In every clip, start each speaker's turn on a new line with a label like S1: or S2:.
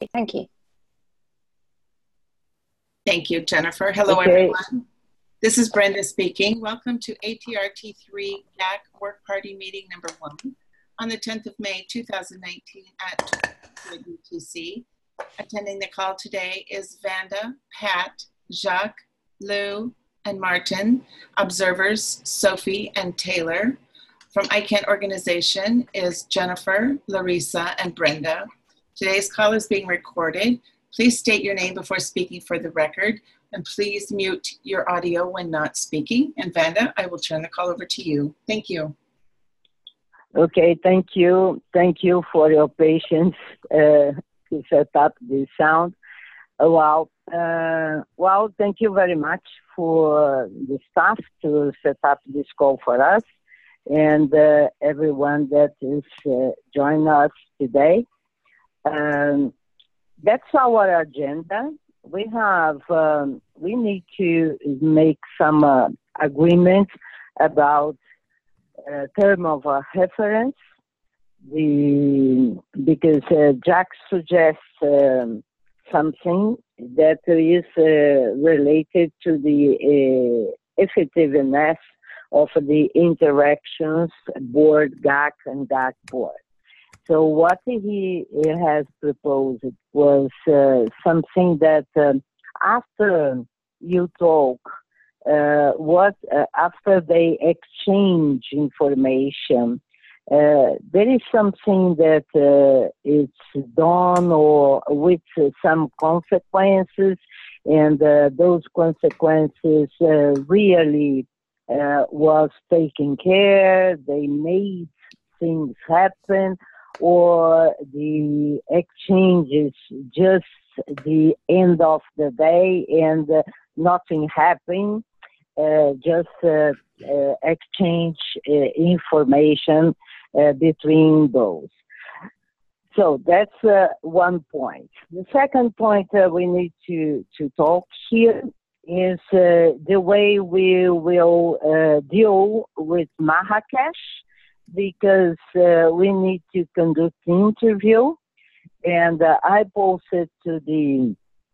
S1: Thank you.
S2: Thank you, Jennifer. Hello, everyone. This is Brenda speaking. Welcome to ATRT3 GAC Work Party Meeting number 1 on the 10th of May, 2019 at UTC. Attending the call today is Vanda, Pat, Jacques, Lou, and Martin. Observers, Sophie and Taylor. From ICANN organization is Jennifer, Larissa, and Brenda. Today's call is being recorded. Please state your name before speaking for the record, and please mute your audio when not speaking. And Vanda, I will turn the call over to you. Thank you.
S3: Okay, thank you. Thank you for your patience to set up the sound. Well, thank you very much for the staff to set up this call for us and everyone that is joining us today. That's our agenda. We need to make some agreements about term of reference. Because Jack suggests something that is related to the effectiveness of the interactions board GAC and GAC board. So what he has proposed was something that after you talk, after they exchange information, there is something that it's done or with some consequences, and those consequences really was taken care. They made things happen, or the exchange is just the end of the day and nothing happened, just exchange information between those. So that's one point. The second point we need to talk here is the way we will deal with Marrakesh, because we need to conduct the interview, and I posted to the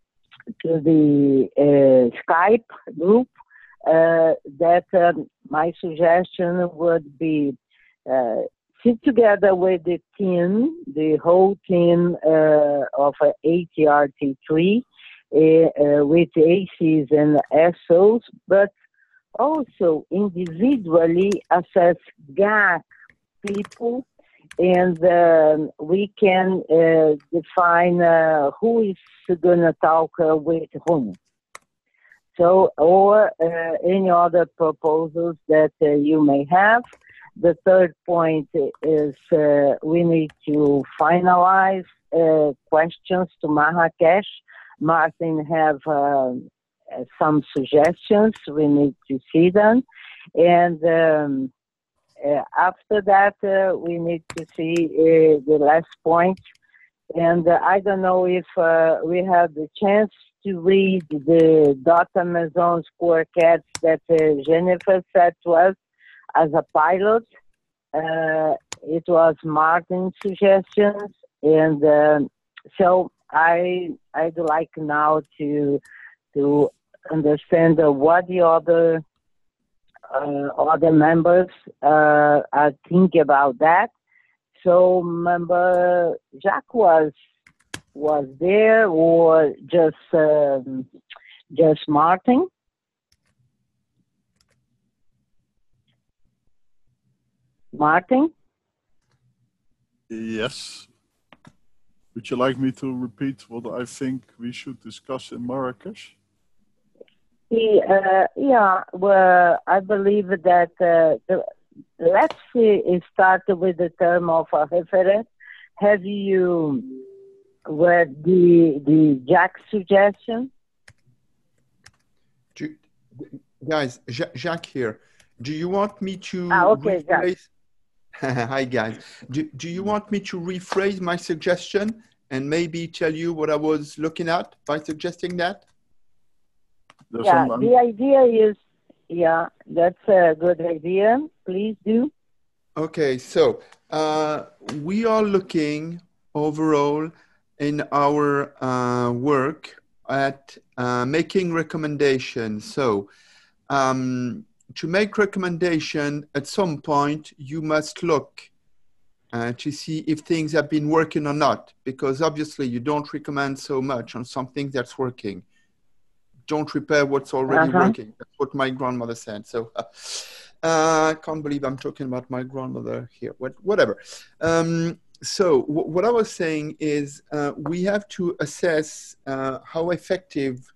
S3: Skype group that my suggestion would be sit together with the team, the whole team of ATRT3 with ACs and SOs, but also individually assess GAC people, and we can define who is going to talk with whom. So, or any other proposals that you may have. The third point is we need to finalize questions to Marrakesh. Martin have some suggestions. We need to see them. And after that, we need to see the last point. And I don't know if we have the chance to read the Data Maison scorecards that Jennifer said to us as a pilot. It was Martin's suggestions. And so I'd like now to understand what the other members are thinking about that. So, member Jacques was there, or just Martin? Martin?
S4: Yes. Would you like me to repeat what I think we should discuss in Marrakesh?
S3: Yeah, well, I believe that let's start with the term of reference. Have you read the Jack suggestion?
S5: Guys, Jacques here. Do you want me to
S3: okay,
S5: rephrase? Hi, guys. Do you want me to rephrase my suggestion and maybe tell you what I was looking at by suggesting that?
S3: Yeah, the idea is, yeah, that's a good idea. Please do.
S5: Okay, so we are looking overall in our work at making recommendations. So to make recommendation, at some point, you must look to see if things have been working or not, because obviously you don't recommend so much on something that's working. Don't repair what's already working. That's what my grandmother said. So I can't believe I'm talking about my grandmother here. Whatever. So what I was saying is we have to assess how effective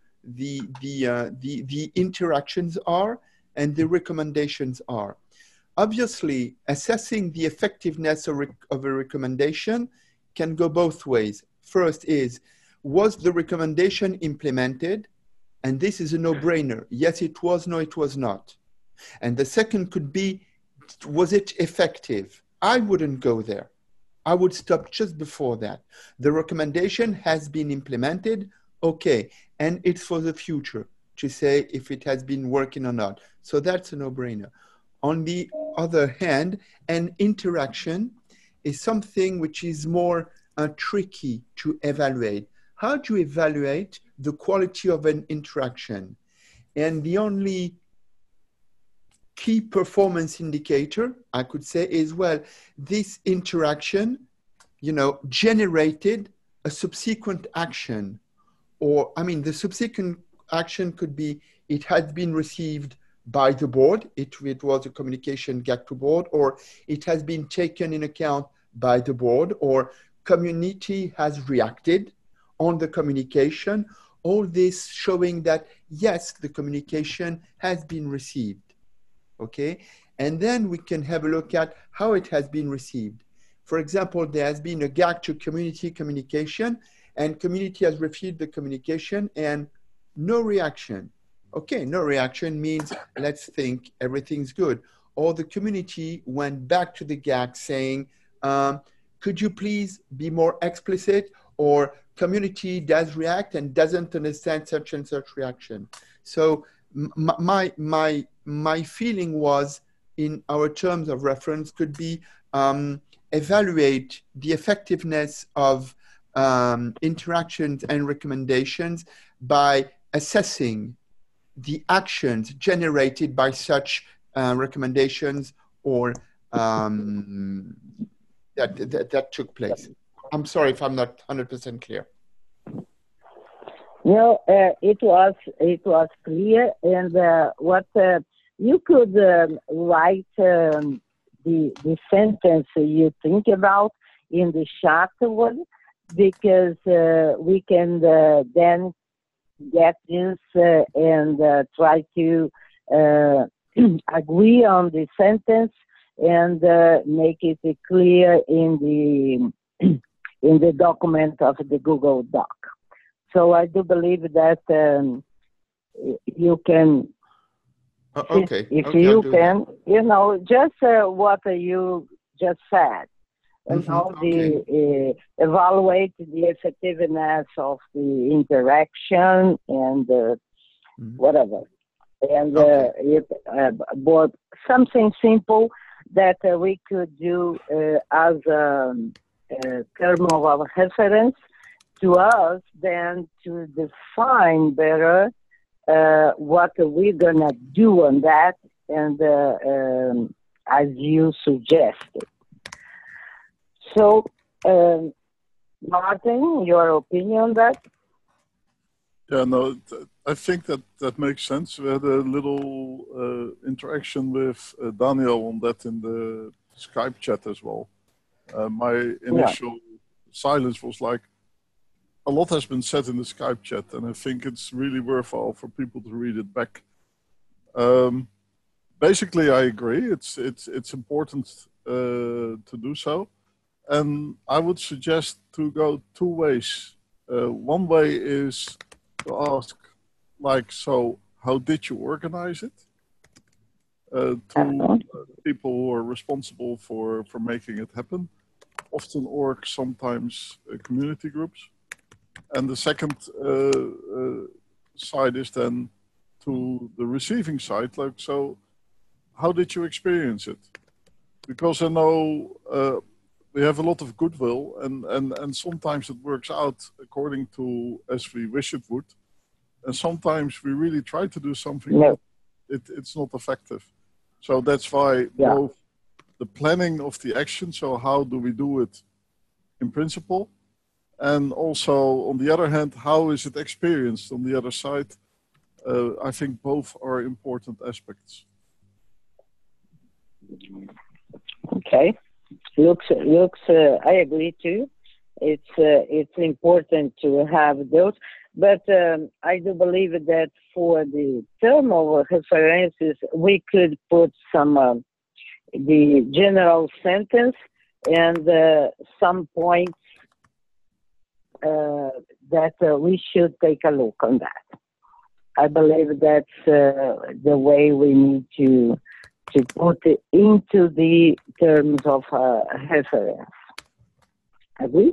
S5: the interactions are and the recommendations are. Obviously, assessing the effectiveness of a recommendation can go both ways. First is, was the recommendation implemented? And this is a no-brainer. Yes, it was. No, it was not. And the second could be, was it effective? I wouldn't go there. I would stop just before that. The recommendation has been implemented, okay, and it's for the future to say if it has been working or not. So that's a no-brainer. On the other hand, an interaction is something which is more tricky to evaluate. How do you evaluate the quality of an interaction? And the only key performance indicator, I could say, is, well, this interaction, you know, generated a subsequent action. Or, I mean, the subsequent action could be, it had been received by the board, it was a communication GAC to board, or it has been taken in account by the board, or community has reacted on the communication. All this showing that, yes, the communication has been received, okay? And then we can have a look at how it has been received. For example, there has been a GAC to community communication, and community has received the communication and no reaction. Okay, no reaction means let's think everything's good. Or the community went back to the GAC saying, could you please be more explicit? Or community does react and doesn't understand such and such reaction. So my feeling was, in our terms of reference, could be evaluate the effectiveness of interactions and recommendations by assessing the actions generated by such recommendations or that took place. I'm sorry if I'm not 100% clear.
S3: No, it was clear, and what you could write the sentence you think about in the chat one, because we can then get this and try to agree on the sentence and make it clear in the document of the Google Doc. So I do believe that you can,
S5: okay.
S3: if
S5: okay,
S3: you can, you know, just what you just said. And how the evaluate the effectiveness of the interaction and whatever. And but something simple that we could do as a term of reference to us, then to define better what we're gonna do on that, and as you suggested. So, Martin, your opinion on that?
S4: Yeah, no, I think that makes sense. We had a little interaction with Daniel on that in the Skype chat as well. My initial silence was like, a lot has been said in the Skype chat, and I think it's really worthwhile for people to read it back. Basically, I agree. It's important to do so. And I would suggest to go two ways. One way is to ask, like, so how did you organize it? To people who are responsible for making it happen. Often orgs, sometimes community groups. And the second side is then to the receiving side, like, so how did you experience it? Because I know we have a lot of goodwill, and sometimes it works out according to as we wish it would, and sometimes we really try to do something,
S3: No.
S4: it's not effective. So that's why both the planning of the action, so how do we do it in principle, and also on the other hand, how is it experienced on the other side? I think both are important aspects.
S3: Okay, looks. I agree too. It's important to have those, but I do believe that for the term of references, we could put some the general sentence and some points that we should take a look on that. I believe that's the way we need to put it into the terms of reference. Agree?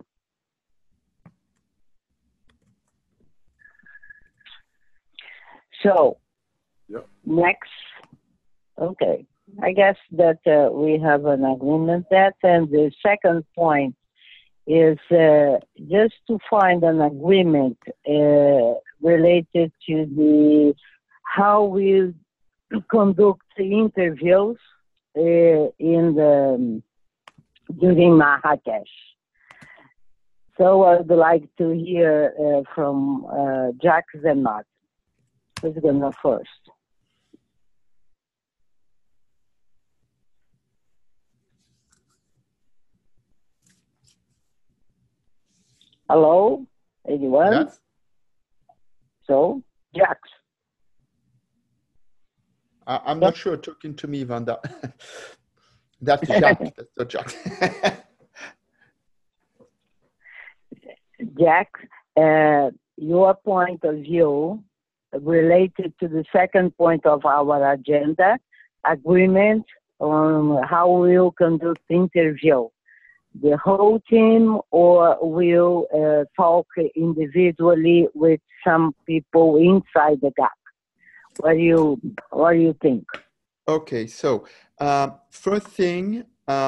S3: So, next, okay. I guess that we have an agreement that, and the second point is just to find an agreement related to the how we conduct the interviews during Marrakesh. So I'd like to hear from Jacques and Martin. Who's going to go first? Hello, anyone?
S5: Yes.
S3: So, Jacques.
S5: I'm not sure talking to me, Wanda. That's Jacques. That's not Jacques.
S3: Jacques, your point of view related to the second point of our agenda, agreement on how we'll conduct the interview. The whole team, or we'll talk individually with some people inside the GAC? What do you think?
S5: Okay, so first thing,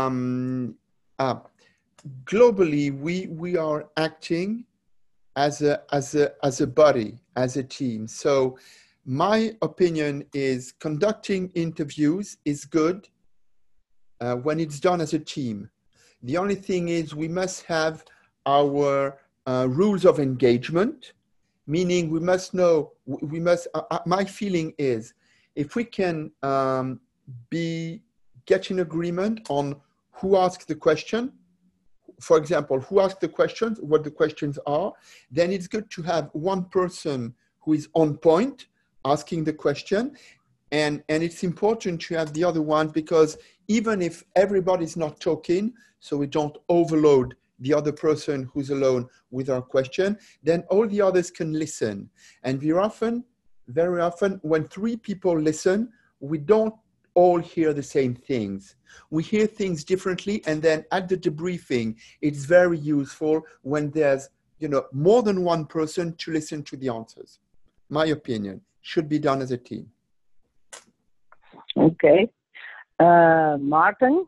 S5: globally we are acting as a body, as a team. So my opinion is conducting interviews is good when it's done as a team. The only thing is we must have our rules of engagement, meaning we must know, my feeling is if we can get in agreement on who asks the question, for example, who asks the questions, what the questions are, then it's good to have one person who is on point asking the question. And it's important to have the other one, because even if everybody's not talking, so we don't overload the other person who's alone with our question, then all the others can listen. And very often, when three people listen, we don't all hear the same things. We hear things differently, and then at the debriefing, it's very useful when there's more than one person to listen to the answers. My opinion, should be done as a team.
S3: Okay. Martin?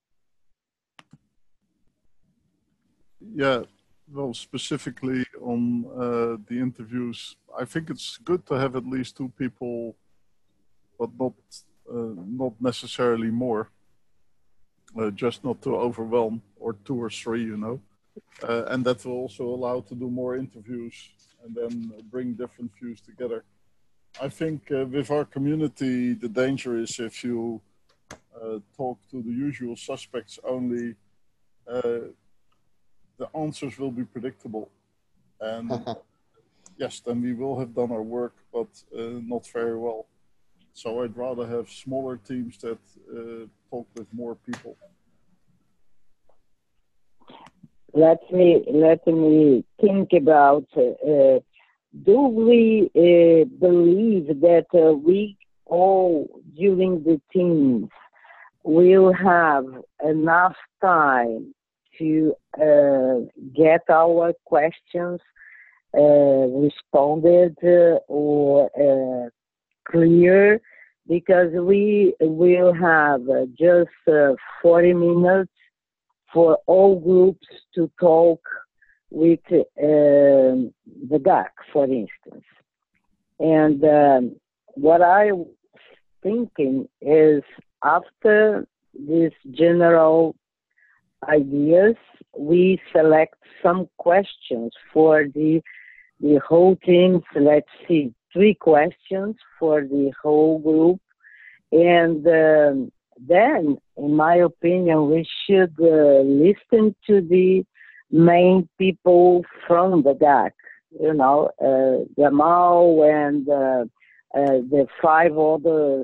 S4: Yeah, well, specifically on the interviews, I think it's good to have at least two people, but not necessarily more, just not to overwhelm, or two or three, and that will also allow to do more interviews and then bring different views together. I think with our community, the danger is if you talk to the usual suspects only, the answers will be predictable. And yes, then we will have done our work, but not very well. So I'd rather have smaller teams that talk with more people.
S3: Let me think about, do we believe that we all during the teams will have enough time to get our questions responded or clear, because we will have just 40 minutes for all groups to talk with the GAC, for instance. And what I was thinking is, after these general ideas, we select some questions for the whole team. So let's see, 3 questions for the whole group. And then, in my opinion, we should listen to the main people from the GAC, you know, Gamal and the 5 others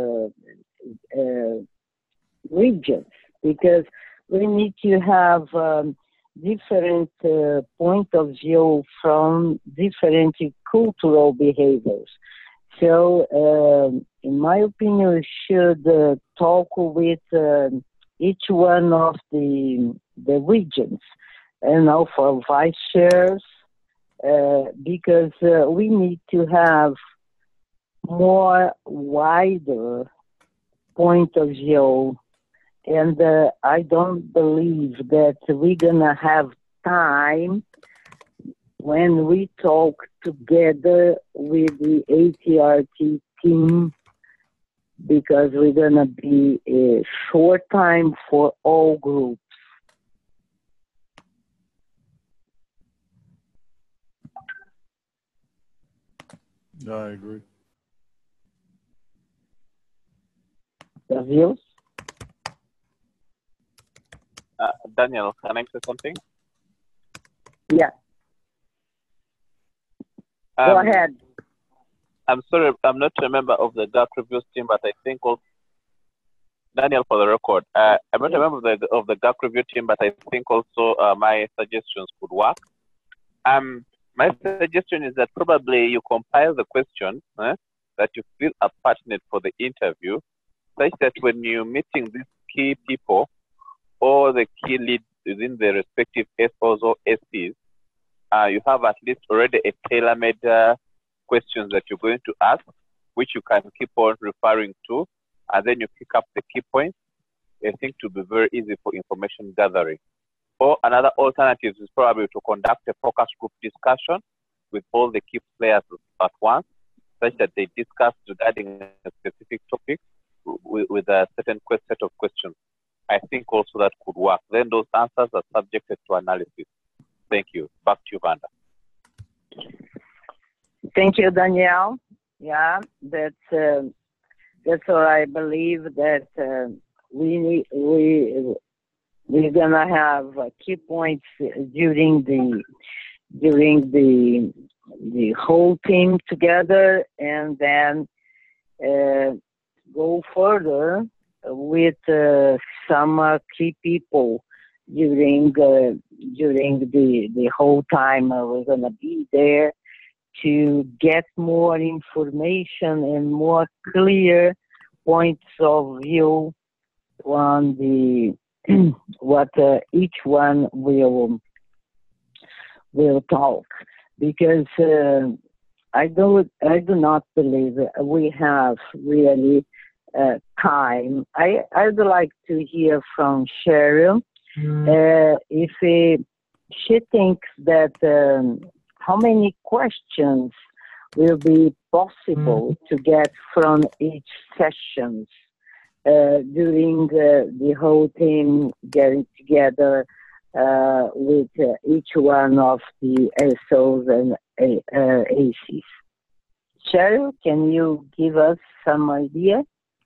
S3: regions, because we need to have different point of view from different cultural behaviors. So, in my opinion, we should talk with each one of the regions, you know, for vice chairs, because we need to have more wider point of view. And I don't believe that we're going to have time when we talk together with the ATRT team, because we're going to be a short time for all groups.
S4: Yeah, I agree.
S3: The views?
S1: Daniel, can I say something?
S3: Yeah. Go ahead.
S1: I'm sorry, I'm not a member of the GAC reviews team, but I think also, Daniel, for the record, I'm not a member of the GAC review team, but I think also my suggestions could work. My suggestion is that probably you compile the questions that you feel are pertinent for the interview, such that when you're meeting these key people or the key leads within the respective SOs or SCs, you have at least already a tailor-made questions that you're going to ask, which you can keep on referring to, and then you pick up the key points. I think to be very easy for information gathering. Or another alternative is probably to conduct a focus group discussion with all the key players at once, such that they discuss regarding a specific topic with a certain set of questions. I think also that could work. Then those answers are subjected to analysis. Thank you. Back to you, Vanda.
S3: Thank you, Danielle. Yeah, that's what I believe, that we're gonna have key points during the whole team together, and then go further with some key people during the whole time we're gonna be there, to get more information and more clear points of view on the what each one will talk, because I do not believe we have really time. I'd like to hear from Cheryl if she thinks that how many questions will be possible to get from each sessions during the whole team getting together with each one of the SOs and ACs. Cheryl, can you give us some idea?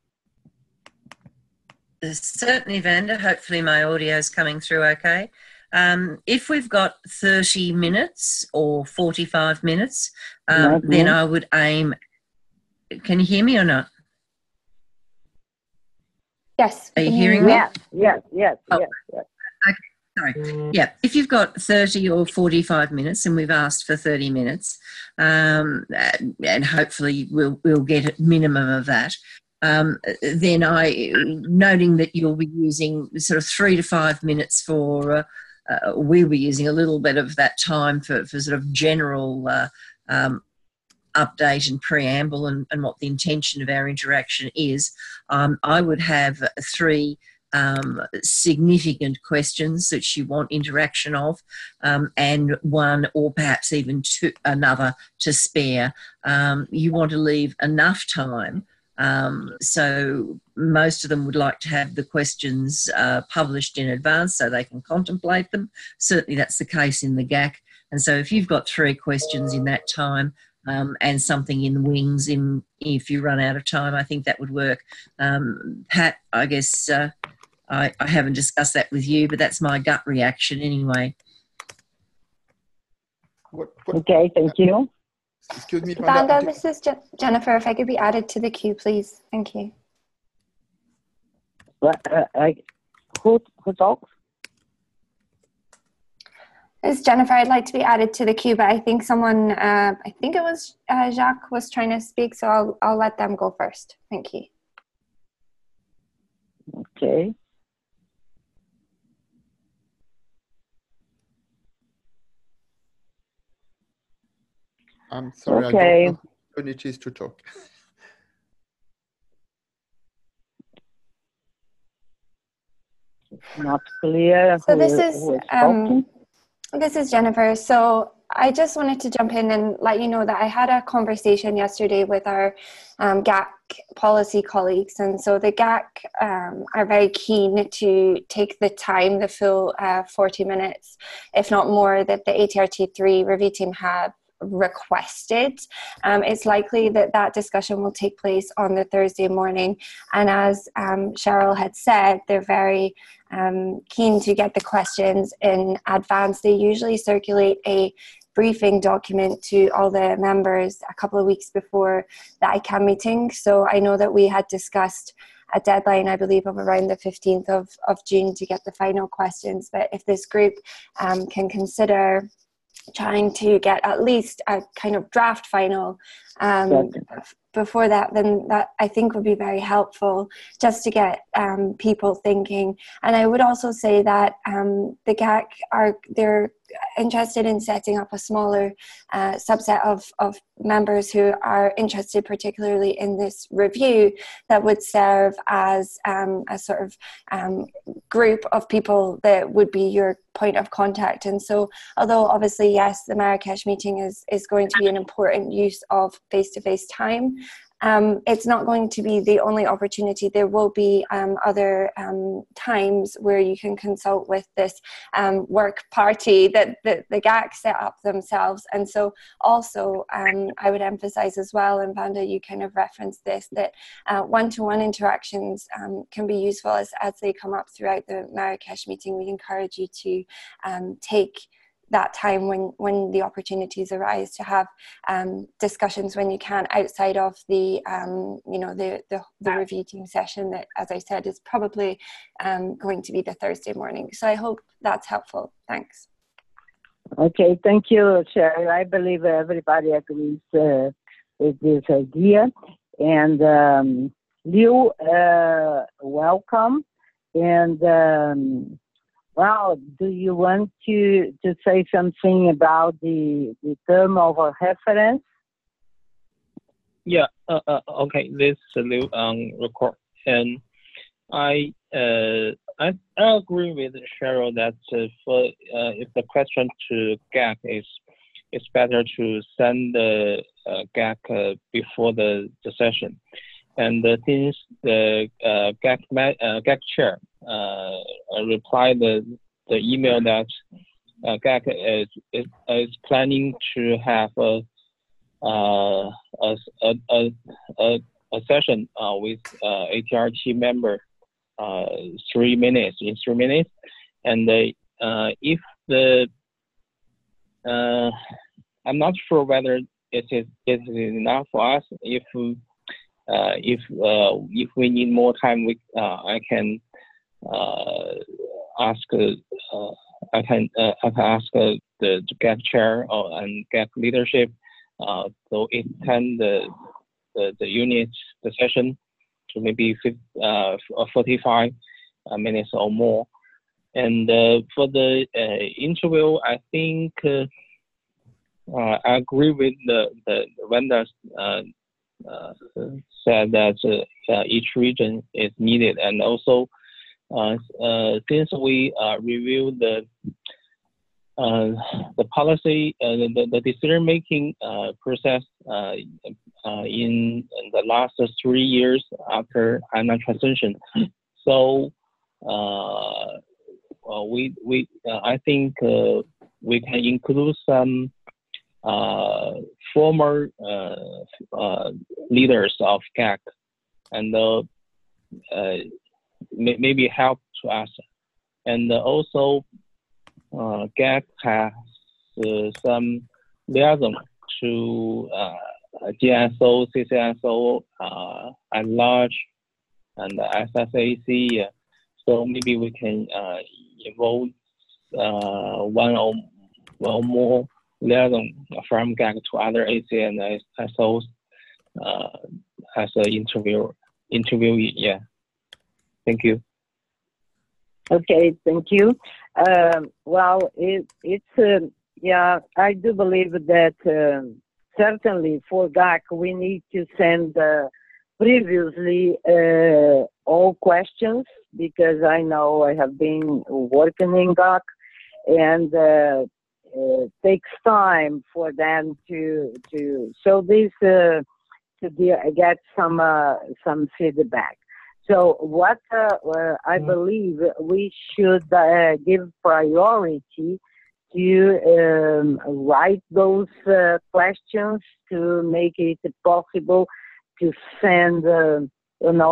S6: Certainly, Vanda. Hopefully my audio is coming through okay. If we've got 30 minutes or 45 minutes, then I would aim... Can you hear me or not?
S7: Yes.
S6: Are you hearing me?
S3: Yes.
S6: Okay, sorry. Yeah, if you've got 30 or 45 minutes, and we've asked for 30 minutes, and hopefully we'll get a minimum of that, then noting that you'll be using sort of 3 to 5 minutes for... we'll be using a little bit of that time for sort of general update and preamble and what the intention of our interaction is. I would have 3 significant questions that you want interaction of, and one or perhaps even another to spare. You want to leave enough time. So most of them would like to have the questions published in advance so they can contemplate them. Certainly that's the case in the GAC. And so if you've got 3 questions in that time, and something in the wings if you run out of time, I think that would work. Pat, I guess I haven't discussed that with you, but that's my gut reaction anyway.
S3: Okay, thank you.
S5: Excuse me,
S7: Vanda, this is Jennifer. If I could be added to the queue, please. Thank you.
S3: Who talks?
S7: It's Jennifer. I'd like to be added to the queue, but I think someone, I think it was Jacques, was trying to speak, so I'll let them go first. Thank you.
S3: Okay.
S5: I'm sorry,
S3: okay.
S5: I don't have opportunities to talk.
S3: Not clear.
S7: So this is Jennifer. So I just wanted to jump in and let you know that I had a conversation yesterday with our GAC policy colleagues. And so the GAC are very keen to take the time, the full 40 minutes, if not more, that the ATRT3 review team have requested. It's likely that that discussion will take place on the Thursday morning. And as Cheryl had said, they're very keen to get the questions in advance. They usually circulate a briefing document to all the members a couple of weeks before the ICANN meeting. So I know that we had discussed a deadline, I believe, of around the 15th of June to get the final questions. But if this group can consider trying to get at least a kind of draft final before that, then that I think would be very helpful just to get people thinking. And I would also say that the GAC they're interested in setting up a smaller subset of members who are interested particularly in this review that would serve as a sort of group of people that would be your point of contact. And so although obviously, yes, the Marrakesh meeting is going to be an important use of face-to-face time, it's not going to be the only opportunity. There will be other times where you can consult with this work party that the GAC set up themselves. And so also I would emphasize as well, and Vanda, you kind of referenced this, that one-to-one interactions can be useful as they come up throughout the Marrakesh meeting. We encourage you to take that time when the opportunities arise to have discussions when you can outside of the the review team session that, as I said, is probably going to be the Thursday morning. So I hope that's helpful. Thanks.
S3: Okay, thank you, Cheryl. I believe everybody agrees with this idea. And Liu, welcome. And well, do you want to say something about the term of reference?
S8: Yeah. Okay. This is Liu record, and I agree with Cheryl that if the question to GAC it's better to send the GAC before the session. And since the GAC chair replied the email that GAC is planning to have a session with ATRT member 3 minutes, and if the I'm not sure whether it is enough for us. If we need more time, I can ask I can ask the GAC chair and GAC leadership to extend the unit, the session to maybe 45 minutes or more. And for the interview, I think I agree with the vendors said that each region is needed, and also since we reviewed the policy, the decision-making process in the last 3 years after ANA transition. So I think we can include some former leaders of GAC, and maybe help to us. And also, GAC has some liaison to GSO, CCSO at large, and SSAC. So maybe we can involve one or more liaison from GAC to other AC and SOs as an interviewee. Yeah. Thank you.
S3: Okay, thank you. Well, yeah, I do believe that certainly for GAC we need to send previously all questions, because I know I have been working in GAC, and takes time for them to get some feedback. So what I believe we should give priority to write those questions to make it possible to send, in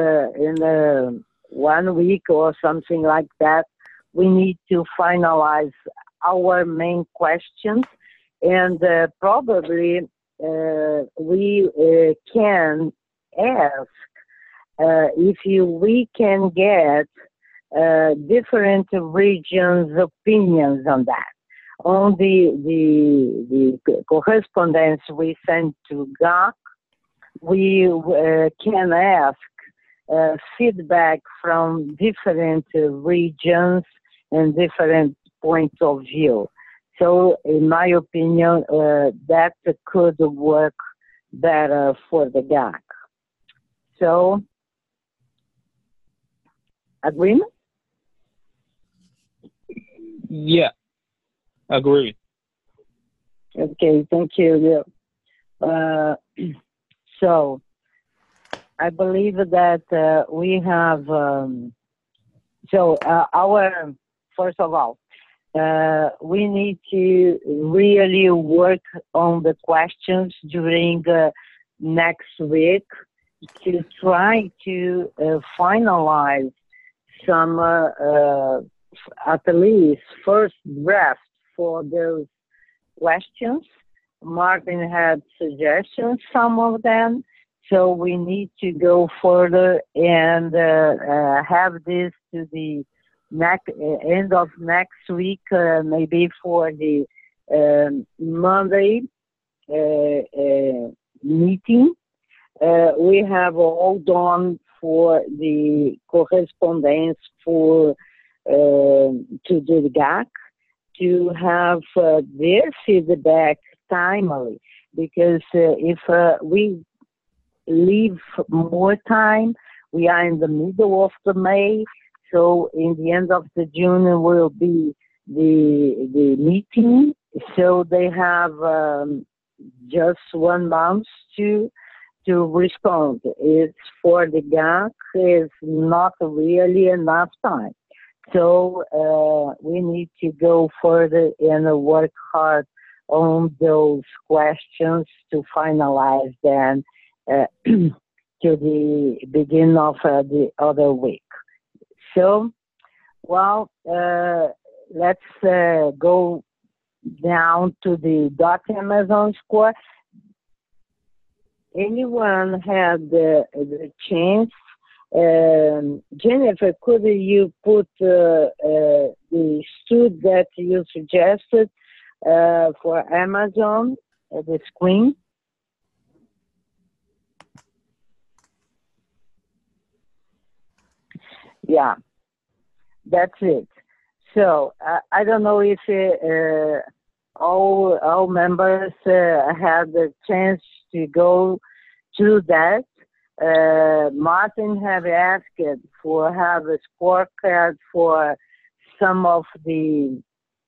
S3: 1 week or something like that. We need to finalize our main questions, and probably we can ask if we can get different regions' opinions on that. On the correspondence we sent to GAC, we can ask feedback from different regions and different points of view. So, in my opinion, that could work better for the GAC. So, agreement?
S8: Yeah, agree.
S3: Okay, thank you. So, I believe that we have, first of all, we need to really work on the questions during next week to try to finalize some, at least first draft for those questions. Martin had suggestions, some of them, so we need to go further and have this to the end of next week, maybe for the Monday meeting. We have all done for the correspondence to the GAC to have their feedback timely, because if we leave more time, we are in the middle of the May, so in the end of the June will be the meeting, so they have just 1 month to respond. It's for the GAC, it's not really enough time. So we need to go further and work hard on those questions to finalize them to the beginning of the other week. So, well, let's go down to the Amazon score. Anyone had the chance? Jennifer, could you put the student that you suggested for Amazon at the screen? Yeah, that's it. So I don't know if all members had the chance to go through that. Martin have asked for have a scorecard for some of the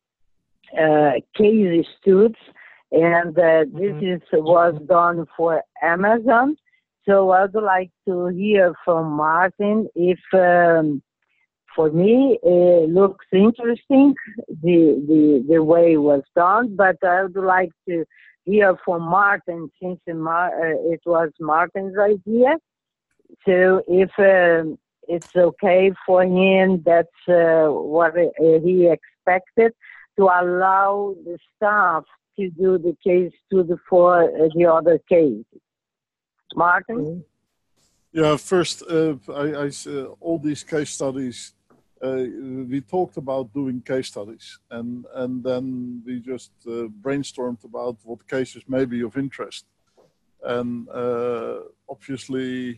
S3: case studies, and this was done for Amazon. So I'd like to hear from Martin if, for me, it looks interesting the way it was done, but I would like to hear from Martin since it was Martin's idea. So if it's okay for him, that's what he expected, to allow the staff to do the case study for the other cases. Martin?
S4: Yeah, first, all these case studies, we talked about doing case studies, and then we just brainstormed about what cases may be of interest. And obviously,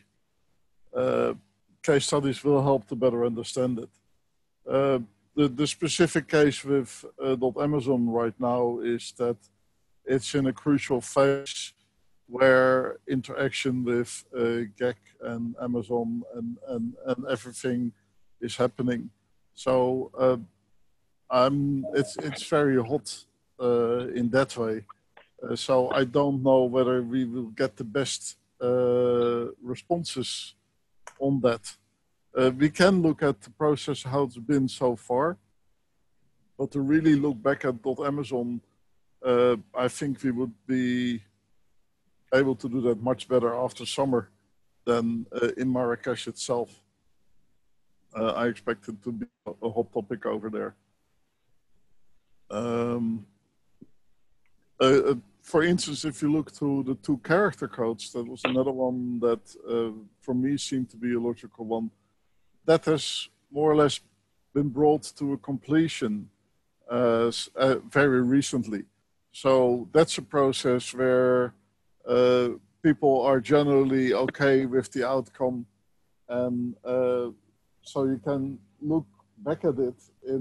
S4: case studies will help to better understand it. The specific case with .Amazon right now is that it's in a crucial phase where interaction with GAC and Amazon and everything is happening. So it's very hot in that way. So I don't know whether we will get the best responses on that. We can look at the process, how it's been so far, but to really look back at .Amazon, I think we would be able to do that much better after summer than in Marrakesh itself. I expect it to be a hot topic over there. For instance, if you look to the 2 character codes, that was another one that for me seemed to be a logical one. That has more or less been brought to a completion very recently. So that's a process where people are generally okay with the outcome, and so you can look back at it in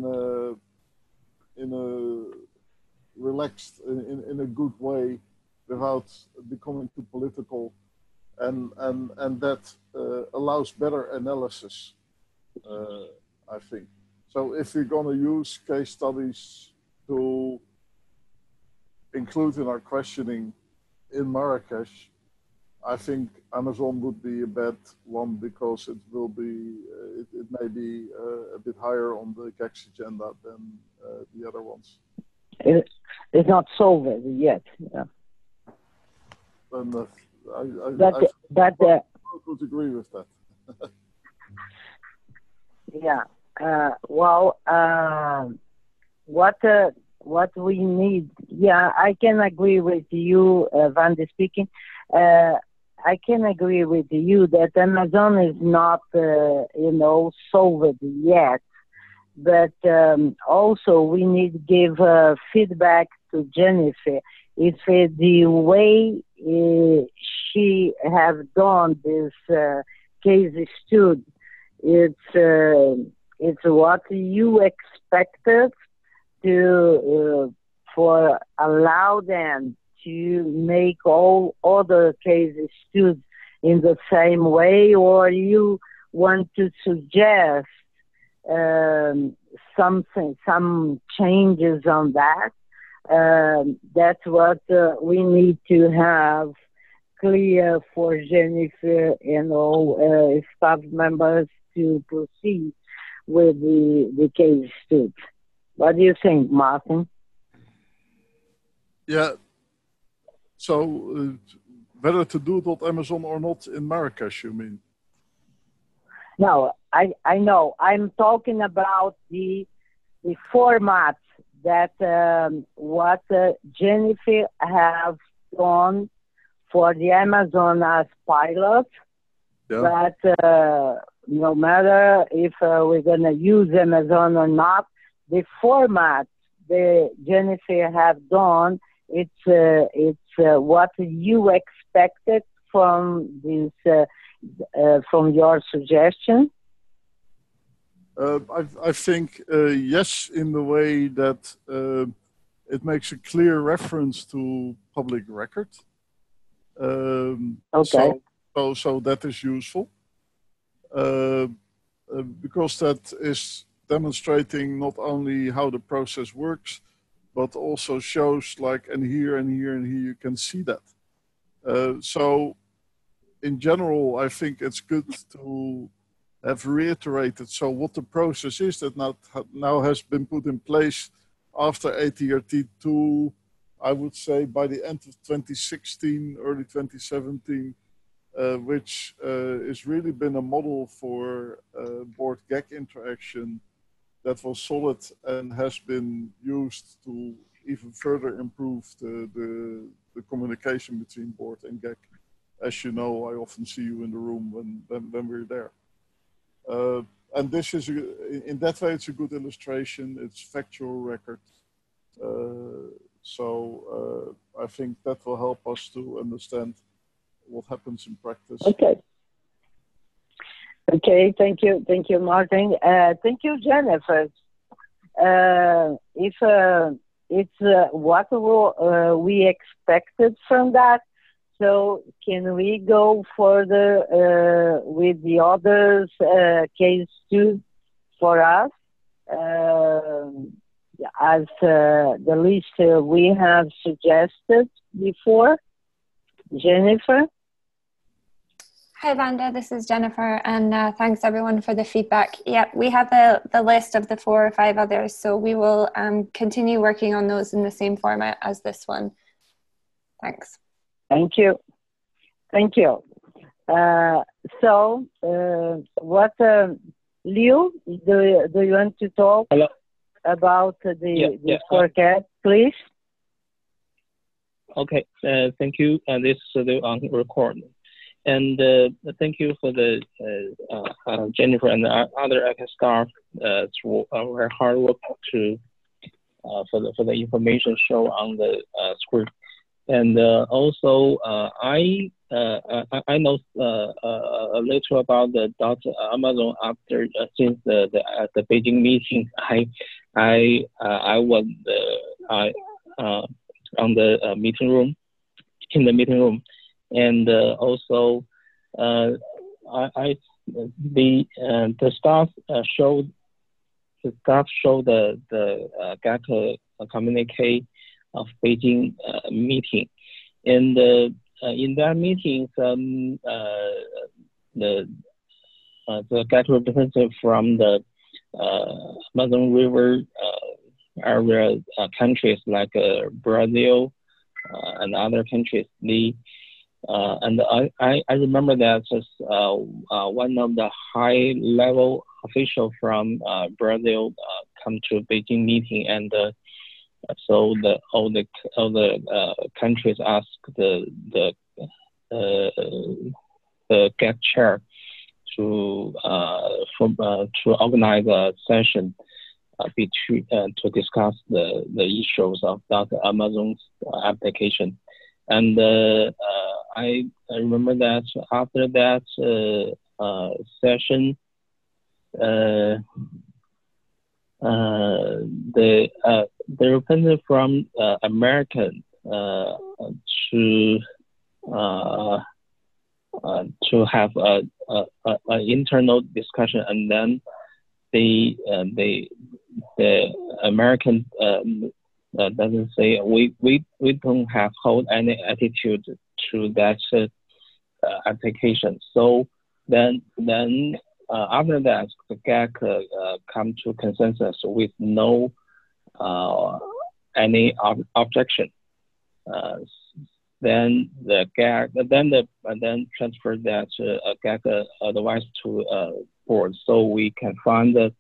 S4: a relaxed, in a good way, without becoming too political, and that allows better analysis, I think. So if we're going to use case studies to include in our questioning in Marrakesh, I think Amazon would be a bad one, because it will be, it may be a bit higher on the GAC's agenda than the other ones.
S3: It's not solved yet. Yeah.
S4: And I
S3: would
S4: agree with that.
S3: Yeah. Well, what we need, yeah, I can agree with you, Vande speaking. I can agree with you that Amazon is not, solved yet. But also we need to give feedback to Jennifer. If the way she have done this case study, it's what you expected to for allow them to make all other case studies in the same way, or you want to suggest some changes on that. That's what we need to have clear for Jennifer and all staff members to proceed with the case study. What do you think, Martin?
S4: Yeah. So whether to do .Amazon or not in Marrakesh, you mean?
S3: No, I know. I'm talking about the format that what Jennifer has done for the Amazon as pilot. Yeah. But no matter if we're going to use Amazon or not, the format that Jennifer have done, it's what you expected from this. From your suggestion?
S4: I think yes, in the way that it makes a clear reference to public record. Okay. So that is useful because that is demonstrating not only how the process works, but also shows like, and here and here and here you can see that. So in general, I think it's good to have reiterated so what the process is that now has been put in place after ATRT2, I would say by the end of 2016, early 2017, which has really been a model for board-GAC interaction that was solid and has been used to even further improve the communication between board and GAC. As you know, I often see you in the room when we're there. And this is, in that way, it's a good illustration. It's factual record. So I think that will help us to understand what happens in practice.
S3: Okay. Okay, thank you, Martin. Thank you, Jennifer. It's what we expected from that. So can we go further with the others case too for us? As the list we have suggested before. Jennifer?
S7: Hi, Vanda. This is Jennifer, and thanks everyone for the feedback. Yeah, we have the list of the 4 or 5 others, so we will continue working on those in the same format as this one. Thanks.
S3: Thank you. Thank you. So, Liu, do you want to talk about the forecast, please?
S8: Okay, thank you. This is on record. And thank you for the Jennifer and the other ACAT staff through our hard work to for the information shown on the screen. And also, I know a little about the Amazon after since the Beijing meeting. I was on the meeting room, in the meeting room, and also the staff showed the GAC communique of Beijing meeting, and in that meeting, the GAC representative from the Amazon River area countries like Brazil and other countries, and I remember that one of the high-level officials from Brazil come to Beijing meeting, and so all the countries ask the GAC chair to organize a session to discuss the issues of that Amazon's application. And I remember that after that session, the representative from American to have an internal discussion, and then the American doesn't say we don't have hold any attitude to that application. So then after that, the GAC come to consensus with no any objection. Then the GAC then transfer that GAC advice to board, so we can find the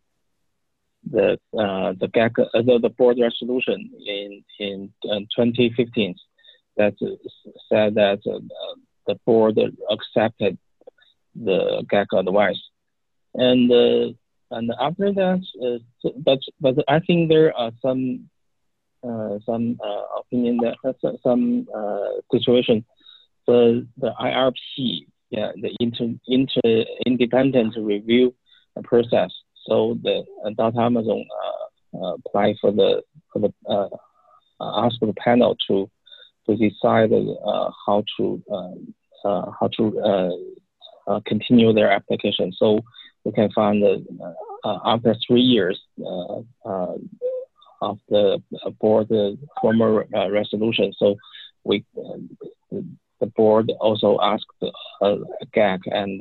S8: GAC the board resolution in 2015 that said that the board accepted the GAC advice, and after that, but I think there are some opinion that some situation, the IRP, the independent review process. So the Data Amazon apply for the ask the panel to decide how to continue their application. So we can find that after 3 years of the board formal resolution, so the board also asked GAC and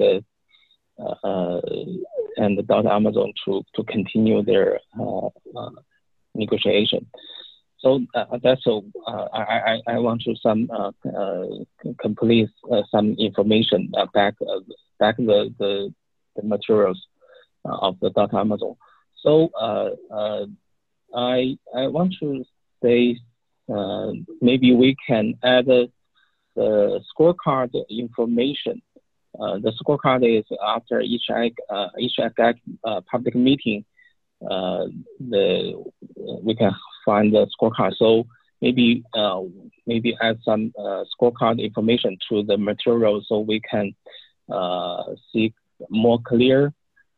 S8: the Amazon to continue their negotiation. So that's all. I want to complete some information back the materials of the Amazon. So I want to say maybe we can add the scorecard information. The scorecard is after each public meeting. We can find the scorecard. So maybe add some scorecard information to the material so we can see more clear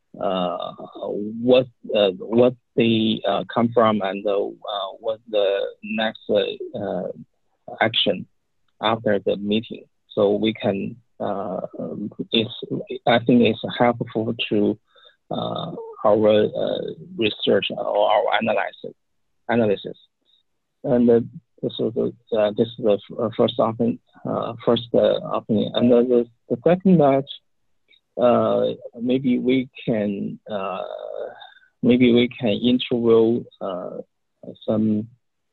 S8: what they come from and what the next action after the meeting. So we can I think it's helpful to our research or our analysis. And this is the first opinion. And the second that maybe we can interview some.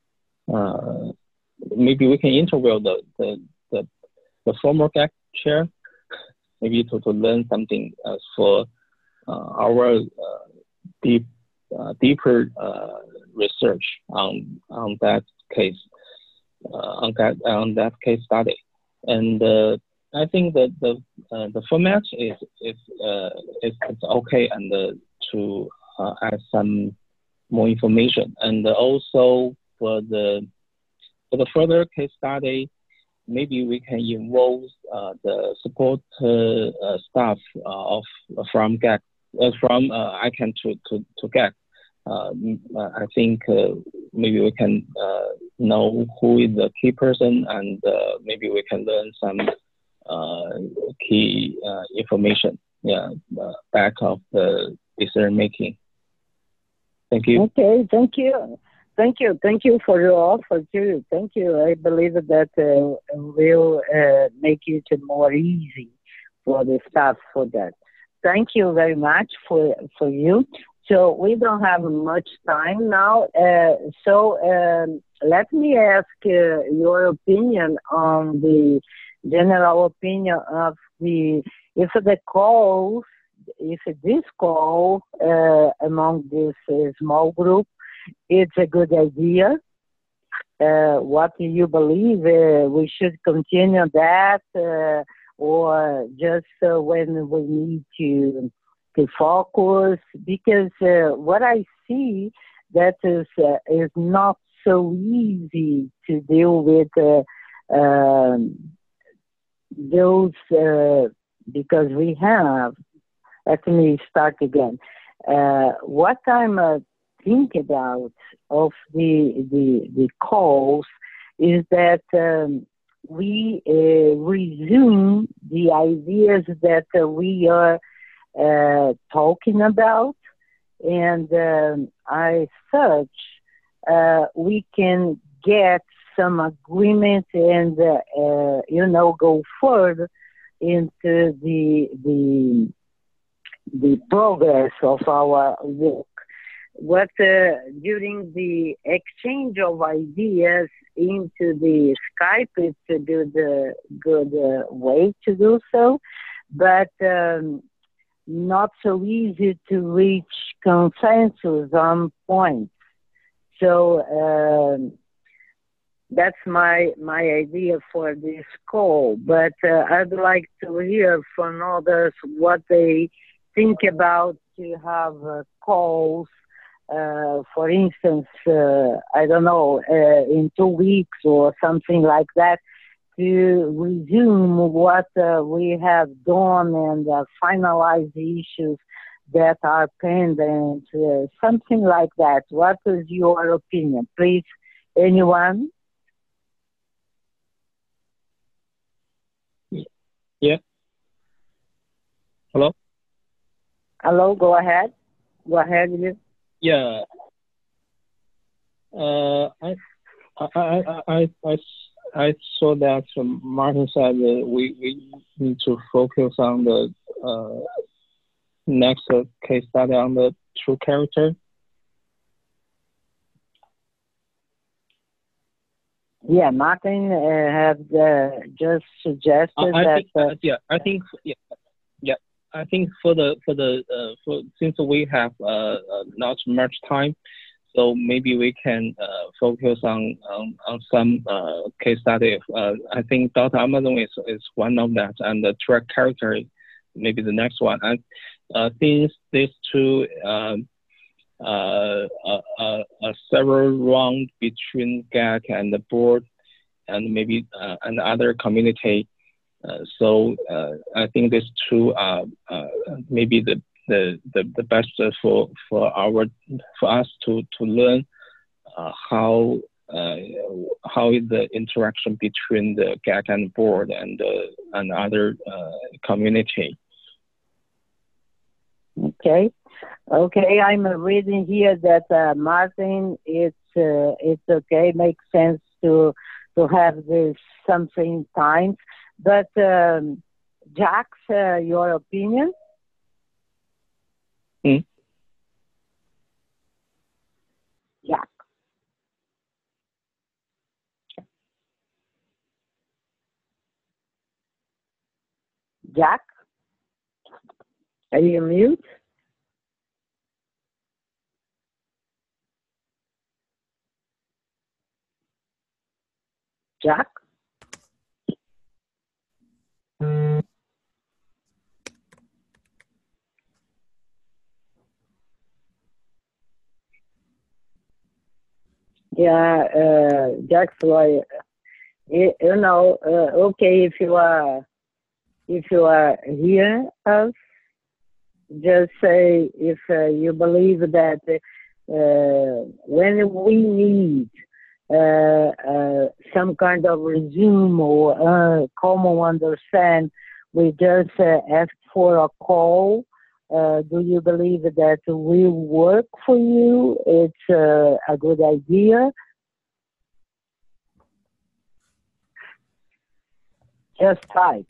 S8: Maybe we can interview the former GAC chair, maybe to learn something for our deeper research on that case, on that case study. And I think that the format is okay, and to add some more information, and also for the further case study, maybe we can involve the support staff from GAC, from ICANN to GAC. I think maybe we can know who is the key person, and maybe we can learn some key information, back of the decision making. Thank you.
S3: Okay, thank you. Thank you for your offer too. Thank you. I believe that will make it more easy for the staff for that. Thank you very much for you. So we don't have much time now. So let me ask your opinion on the general opinion of if this call among this small group, it's a good idea. What do you believe? We should continue that, or just when we need to focus? Because what I see that is not so easy to deal with those, because we have. Let me start again. What I'm think about of the calls is that we resume the ideas that we are talking about, and as such we can get some agreement and go further into the progress of our work. What during the exchange of ideas into the Skype is to do the good way to do so, but not so easy to reach consensus on points. So that's my idea for this call. But I'd like to hear from others what they think about to have calls. For instance, I don't know, in 2 weeks or something like that, to resume what we have done and finalize the issues that are pending, something like that. What is your opinion? Please, anyone?
S8: Yeah. Hello?
S3: Hello, go ahead. Go ahead, Liz.
S8: Yeah. I saw that Martin said that we need to focus on the next case study on the true character.
S3: Yeah, Martin had just suggested that.
S8: I think for since we have not much time, so maybe we can focus on some case study. I think Dr. Amazon is one of that, and the track character maybe the next one. And since these two several rounds between GAC and the board and maybe another community. So I think these two are maybe the best for us to learn how is the interaction between the GAC and board and other community.
S3: Okay, I'm reading here that Martin, it's okay, makes sense to have this something times, but Jax, your opinion? Yeah. Jack? Are you mute? Jack? Yeah, Jack, okay, if you are here, us, just say if you believe that when we need some kind of resume or common understand, we just ask for a call. Do you believe that will work for you? It's a good idea. Just type.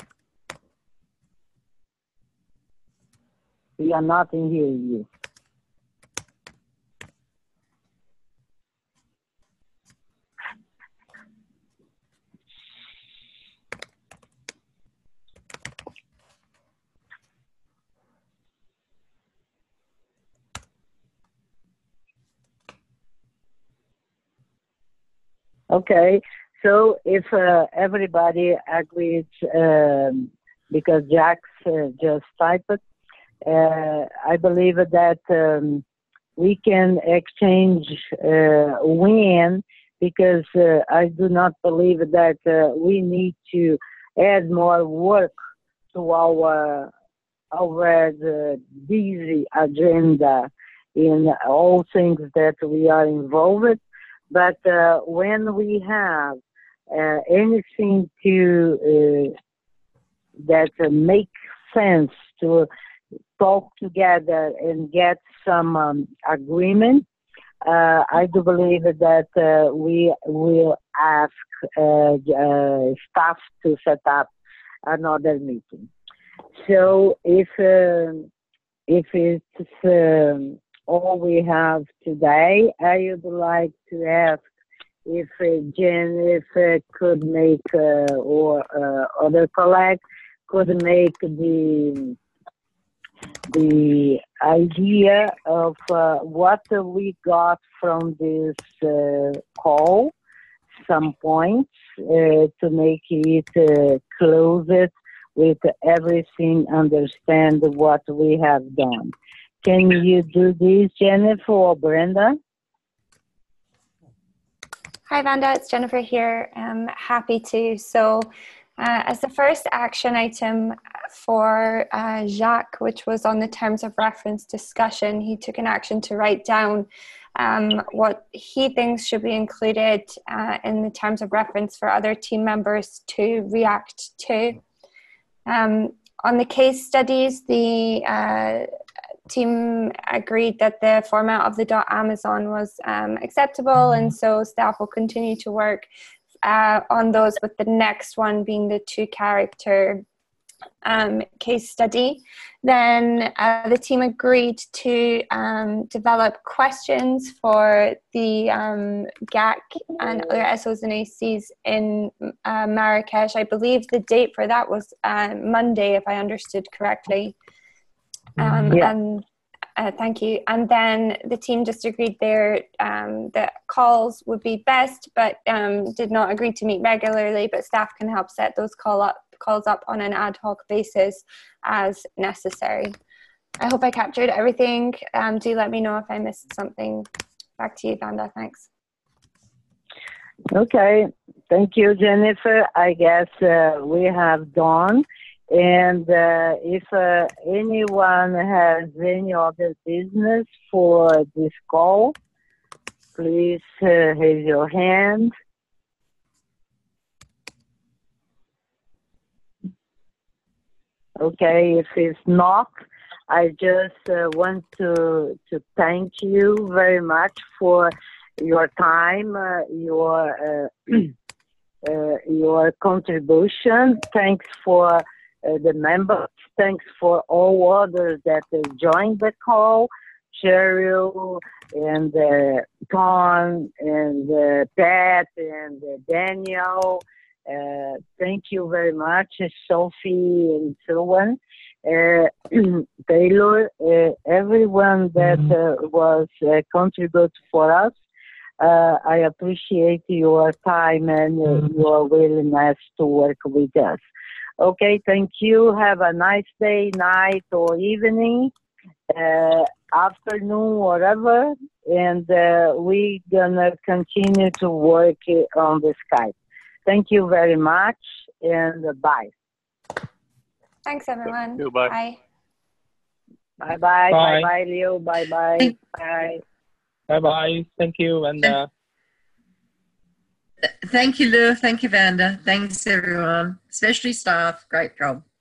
S3: We are not in hearing you. Okay, so if everybody agrees, because Jax just typed it, I believe that we can exchange when, because I do not believe that we need to add more work to our busy agenda in all things that we are involved. But when we have anything to that makes sense to talk together and get some agreement, I do believe that we will ask staff to set up another meeting. So if it's all we have today, I would like to ask if Jen could make or other colleagues could make the idea of what we got from this call, some points to make it close it with everything, understand what we have done. Can you do this, Jennifer or Brenda?
S7: Hi, Vanda. It's Jennifer here. I'm happy to. So as the first action item for Jacques, which was on the terms of reference discussion, he took an action to write down what he thinks should be included in the terms of reference for other team members to react to. On the case studies, the team agreed that the format of the .amazon was acceptable, and so staff will continue to work on those, with the next one being the 2-character case study. Then the team agreed to develop questions for the GAC and other SOs and ACs in Marrakesh. I believe the date for that was Monday, if I understood correctly. And thank you. And then the team just agreed there that calls would be best, but did not agree to meet regularly, but staff can help set those calls up on an ad hoc basis as necessary. I hope I captured everything. Do let me know if I missed something. Back to you, Vanda. Thanks.
S3: Okay. Thank you, Jennifer. I guess we have done. And if anyone has any other business for this call, please raise your hand. Okay, if it's not, I just want to thank you very much for your time, your contribution. Thanks for the members. Thanks for all others that joined the call. Cheryl and Tom and Pat and Daniel. Thank you very much, Sophie and so on. Taylor, everyone that was contributed for us. I appreciate your time and your willingness to work with us. Okay, thank you. Have a nice day, night, or evening, afternoon, whatever. And we're going to continue to work on the Skype. Thank you very much, and bye.
S7: Thanks, everyone.
S1: Thank you, bye.
S7: Bye.
S3: Bye-bye. Bye-bye, Leo. Bye-bye. Bye.
S8: Bye-bye. Thank you, and
S6: Thank you, Lou. Thank you, Vanda. Thanks, everyone, especially staff. Great job.